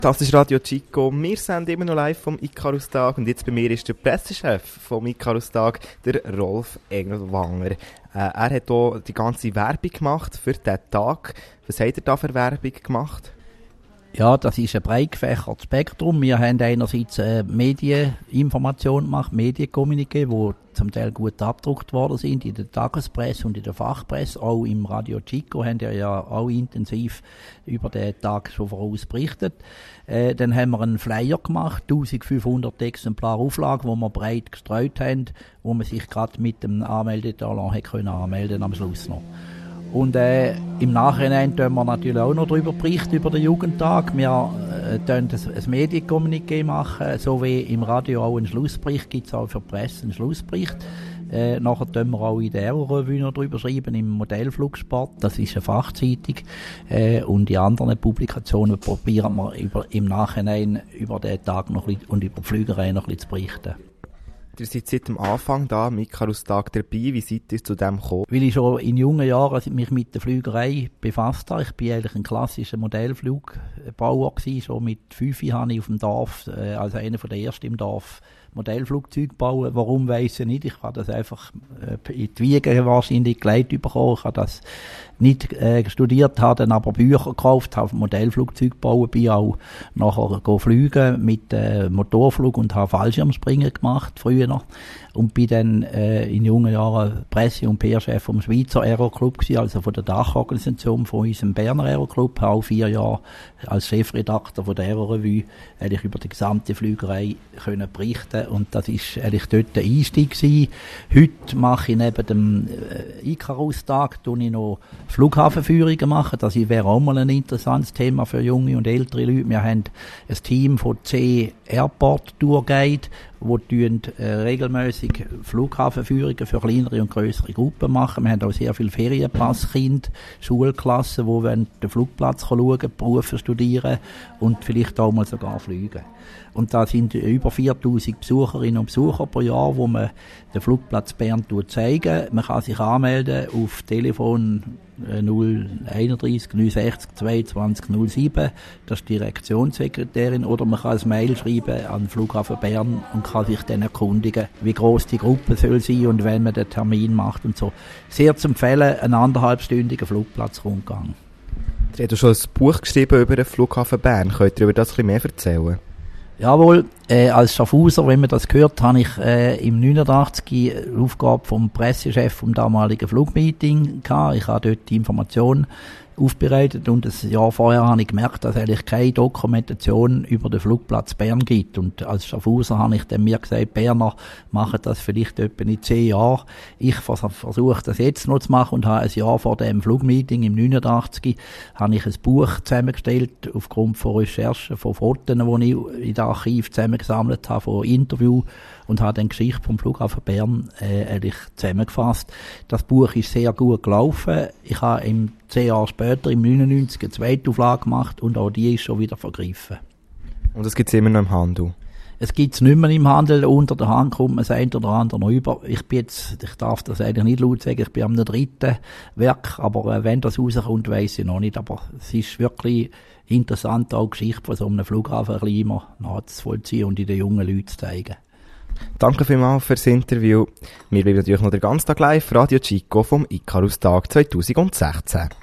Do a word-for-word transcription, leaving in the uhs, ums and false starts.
Das ist Radio Chico. Wir sind immer noch live vom Ikarus-Tag und jetzt bei mir ist der Pressechef vom Ikarus-Tag, der Rolf Engelwanger. Äh, er hat hier die ganze Werbung gemacht für diesen Tag. Was hat er da für Werbung gemacht? Ja, das ist ein breit gefächertes Spektrum. Wir haben einerseits äh, Medieninformation gemacht, Medienkommuniqué, die zum Teil gut abgedruckt worden sind in der Tagespresse und in der Fachpresse. Auch im Radio Chico haben wir ja auch intensiv über den Tag schon voraus berichtet. Äh, dann haben wir einen Flyer gemacht, eintausendfünfhundert Exemplare Auflage, wo wir breit gestreut haben, wo man sich gerade mit dem Anmeldetalon hätte können anmelden am Schluss noch. Und äh, im Nachhinein tun wir natürlich auch noch darüber berichten, über den Jugendtag. Wir äh, tun ein, ein Medienkommuniqué machen, so wie im Radio auch einen Schlussbericht, gibt es auch für die Presse einen Schlussbericht. Äh, nachher tun wir auch in der Aero-Revue noch drüber schreiben, im Modellflugsport, das ist eine Fachzeitung. Äh, und in anderen Publikationen probieren wir über, im Nachhinein über den Tag noch ein bisschen, und über die Flügerei noch ein bisschen zu berichten. Ihr seid seit dem Anfang da am Ikarus-Tag dabei. Wie seid ihr zu dem gekommen? Weil ich schon in jungen Jahren mich mit der Flügerei befasst habe. Ich bin eigentlich ein klassischer Modellflugbauer gewesen. Schon mit fünf habe ich auf dem Dorf, äh, als einer der ersten im Dorf, Modellflugzeuge bauen. Warum, weiss ich nicht. Ich habe das einfach äh, in die Wiege wahrscheinlich geleitet bekommen. Ich habe das nicht äh, studiert, habe dann aber Bücher gekauft, habe Modellflugzeuge gebaut, bin auch nachher go fliegen mit äh, Motorflug und habe Fallschirmspringen gemacht früher noch. Und bin dann äh, in jungen Jahren Presse- und P R-Chef vom Schweizer Aeroclub gewesen, also von der Dachorganisation von unserem Berner Aeroclub. Habe auch vier Jahre als Chefredakteur von der Aero-Revue eigentlich über die gesamte Flügerei können berichten. Und das ist eigentlich dort der Einstieg gewesen. Heute mache ich neben dem äh, Ikarus-Tag tue ich noch Flughafenführungen machen. Das wäre auch mal ein interessantes Thema für junge und ältere Leute. Wir haben ein Team von zehn Airport Tourguide, die äh, regelmäßig Flughafenführungen für kleinere und größere Gruppen machen. Wir haben auch sehr viele Ferienpasskinder, Schulklassen, die den Flugplatz schauen, Berufe studieren und vielleicht auch mal sogar fliegen. Und da sind über viertausend Besucherinnen und Besucher pro Jahr, wo man den Flugplatz Bern zeigen. Man kann sich anmelden auf Telefon null einunddreißig neunundsechzig zweiundzwanzig null sieben, das ist die Direktionssekretärin, oder man kann ein Mail schreiben an den Flughafen Bern und kann sich dann erkundigen, wie gross die Gruppe soll sein und wenn man den Termin macht und so. Sehr zu empfehlen, ein anderthalbstündiger Flugplatzrundgang. Ihr habt schon ein Buch geschrieben über den Flughafen Bern. Könnt ihr über das ein bisschen mehr erzählen? Jawohl, äh, als Schaffhauser, wenn man das gehört, habe ich äh, im neunundachtzig die Aufgabe vom Pressechef vom damaligen Flugmeeting gehabt. Ich habe dort die Information aufbereitet und ein Jahr vorher habe ich gemerkt, dass es eigentlich keine Dokumentation über den Flugplatz Bern gibt. Und als Schaffhauser habe ich dann mir gesagt, Berner machen das vielleicht etwa in zehn Jahren. Ich versuche das jetzt noch zu machen und habe ein Jahr vor dem Flugmeeting im neunundachtzig habe ich ein Buch zusammengestellt aufgrund von Recherchen, von Fotos, die ich in den Archiv zusammengesammelt habe, von Interviews und habe dann die Geschichte vom Flughafen Bern äh, eigentlich zusammengefasst. Das Buch ist sehr gut gelaufen. Ich habe im zehn Jahre später, im neunundneunzig, eine zweite Auflage gemacht und auch die ist schon wieder vergriffen. Und es gibt es immer noch im Handel? Es gibt es nicht mehr im Handel. Unter der Hand kommt man das eine oder andere noch über. Ich bin jetzt, ich darf das eigentlich nicht laut sagen, ich bin am dritten Werk, aber äh, wenn das rauskommt, weiss ich noch nicht. Aber es ist wirklich interessant, auch die Geschichte von so einem Flughafen ein bisschen immer nachzuvollziehen und in den jungen Leuten zu zeigen. Danke vielmals fürs Interview. Wir bleiben natürlich noch den ganzen Tag live. Radio Chico vom Ikarus-Tag zwanzig sechzehn.